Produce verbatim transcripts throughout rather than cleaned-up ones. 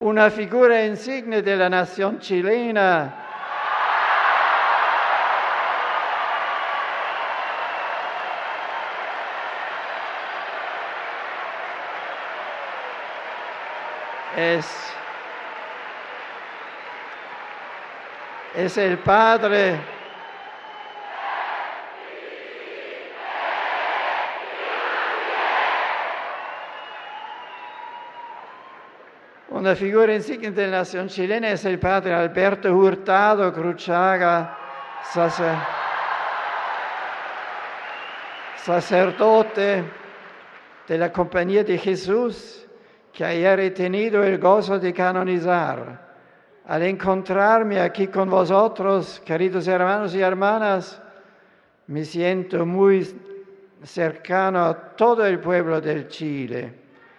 una figura insigne de la nación chilena. Es, es el padre una figura insigne de la nación chilena es el padre Alberto Hurtado Cruchaga, sacer, sacerdote de la Compañía de Jesús, que ayer he tenido el gozo de canonizar. Al encontrarme aquí con vosotros, queridos hermanos y hermanas, me siento muy cercano a todo el pueblo del Chile.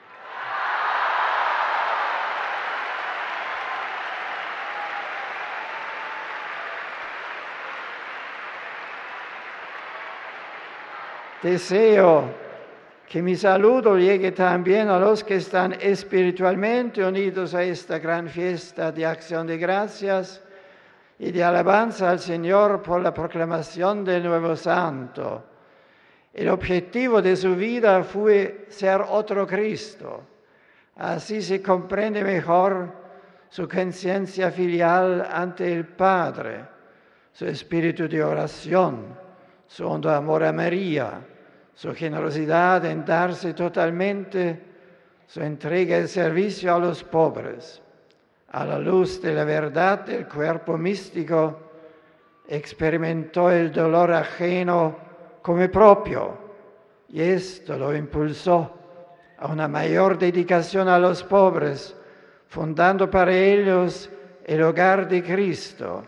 Deseo que mi saludo llegue también a los que están espiritualmente unidos a esta gran fiesta de acción de gracias y de alabanza al Señor por la proclamación del nuevo santo. El objetivo de su vida fue ser otro Cristo. Así se comprende mejor su conciencia filial ante el Padre, su espíritu de oración, su hondo amor a María, su generosidad en darse totalmente, su entrega y servicio a los pobres. A la luz de la verdad del cuerpo místico, experimentó el dolor ajeno como propio, y esto lo impulsó a una mayor dedicación a los pobres, fundando para ellos el hogar de Cristo.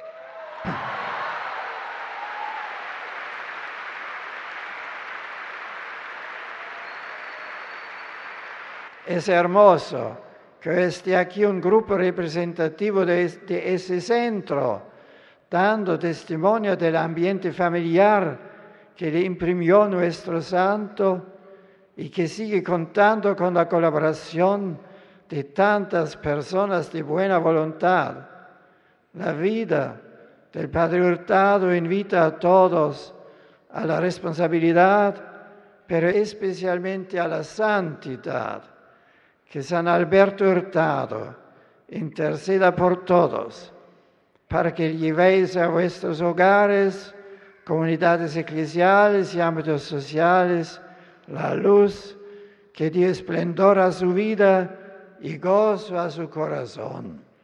Es hermoso que esté aquí un grupo representativo de, de ese centro, dando testimonio del ambiente familiar que le imprimió nuestro santo y que sigue contando con la colaboración de tantas personas de buena voluntad. La vida del Padre Hurtado invita a todos a la responsabilidad, pero especialmente a la santidad. Que San Alberto Hurtado interceda por todos, para que llevéis a vuestros hogares, comunidades eclesiales y ámbitos sociales la luz que dio esplendor a su vida y gozo a su corazón.